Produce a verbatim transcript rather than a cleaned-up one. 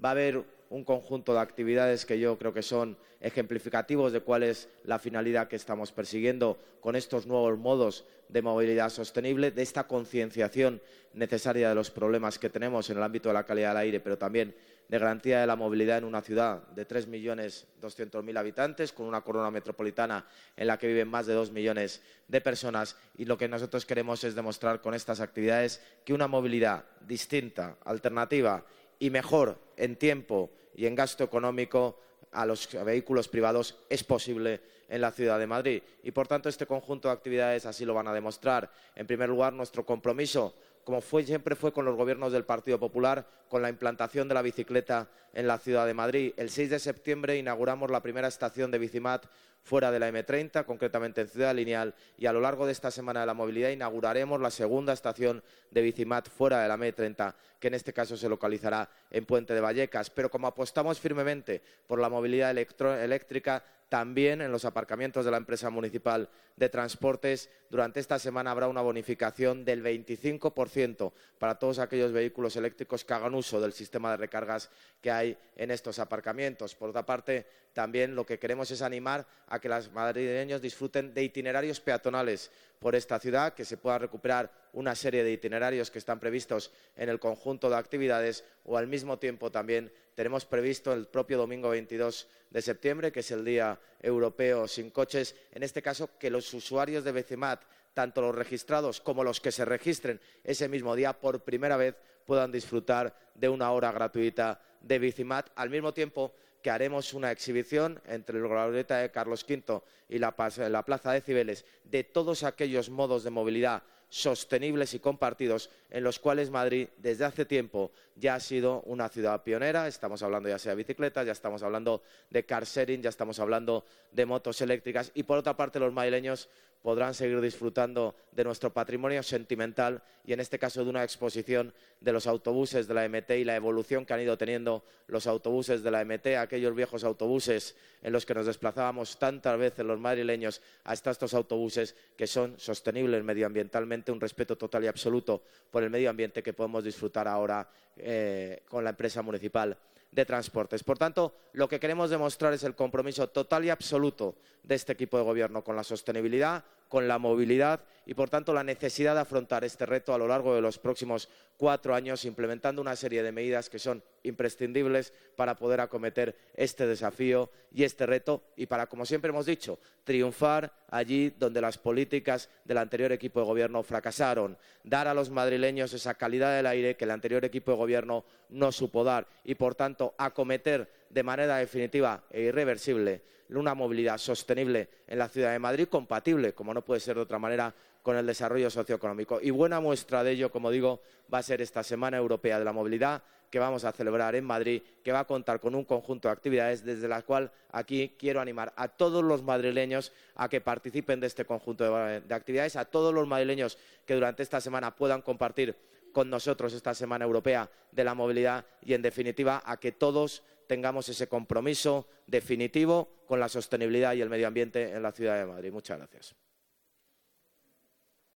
va a haber un conjunto de actividades que yo creo que son ejemplificativos de cuál es la finalidad que estamos persiguiendo con estos nuevos modos de movilidad sostenible, de esta concienciación necesaria de los problemas que tenemos en el ámbito de la calidad del aire, pero también de garantía de la movilidad en una ciudad de tres millones doscientos mil habitantes, con una corona metropolitana en la que viven más de dos millones de personas. Y lo que nosotros queremos es demostrar con estas actividades que una movilidad distinta, alternativa y mejor en tiempo y en gasto económico a los vehículos privados es posible en la ciudad de Madrid. Y, por tanto, este conjunto de actividades así lo van a demostrar. En primer lugar, nuestro compromiso, como fue, siempre fue con los gobiernos del Partido Popular, con la implantación de la bicicleta en la ciudad de Madrid. El seis de septiembre inauguramos la primera estación de Bicimat fuera de la eme treinta, concretamente en Ciudad Lineal, y a lo largo de esta Semana de la Movilidad inauguraremos la segunda estación de Bicimat fuera de la eme treinta, que en este caso se localizará en Puente de Vallecas. Pero como apostamos firmemente por la movilidad eléctrica, también en los aparcamientos de la empresa municipal de transportes, durante esta semana habrá una bonificación del veinticinco por ciento para todos aquellos vehículos eléctricos que hagan uso del sistema de recargas que hay en estos aparcamientos. Por otra parte, también lo que queremos es animar a que los madrileños disfruten de itinerarios peatonales por esta ciudad, que se pueda recuperar una serie de itinerarios que están previstos en el conjunto de actividades, o al mismo tiempo también tenemos previsto el propio domingo veintidós de septiembre, que es el Día Europeo sin Coches, en este caso que los usuarios de Bicimat, tanto los registrados como los que se registren ese mismo día, por primera vez puedan disfrutar de una hora gratuita de Bicimat, al mismo tiempo que haremos una exhibición entre la glorieta de Carlos quinto y la, la Plaza de Cibeles de todos aquellos modos de movilidad sostenibles y compartidos en los cuales Madrid desde hace tiempo ya ha sido una ciudad pionera. Estamos hablando ya sea de bicicletas, ya estamos hablando de car sharing, ya estamos hablando de motos eléctricas y, por otra parte, los madrileños podrán seguir disfrutando de nuestro patrimonio sentimental y, en este caso, de una exposición de los autobuses de la eme te y la evolución que han ido teniendo los autobuses de la eme te, aquellos viejos autobuses en los que nos desplazábamos tantas veces los madrileños, hasta estos autobuses que son sostenibles medioambientalmente, un respeto total y absoluto por el medio ambiente que podemos disfrutar ahora eh, con la empresa municipal de transportes. Por tanto, lo que queremos demostrar es el compromiso total y absoluto de este equipo de gobierno con la sostenibilidad, con la movilidad y, por tanto, la necesidad de afrontar este reto a lo largo de los próximos cuatro años, implementando una serie de medidas que son imprescindibles para poder acometer este desafío y este reto y para, como siempre hemos dicho, triunfar allí donde las políticas del anterior equipo de gobierno fracasaron, dar a los madrileños esa calidad del aire que el anterior equipo de gobierno no supo dar y, por tanto, acometer de manera definitiva e irreversible una movilidad sostenible en la ciudad de Madrid, compatible, como no puede ser de otra manera, con el desarrollo socioeconómico. Y buena muestra de ello, como digo, va a ser esta Semana Europea de la Movilidad que vamos a celebrar en Madrid, que va a contar con un conjunto de actividades desde la cual aquí quiero animar a todos los madrileños a que participen de este conjunto de, de actividades, a todos los madrileños que durante esta semana puedan compartir con nosotros esta Semana Europea de la Movilidad y, en definitiva, a que todos tengamos ese compromiso definitivo con la sostenibilidad y el medio ambiente en la ciudad de Madrid. Muchas gracias.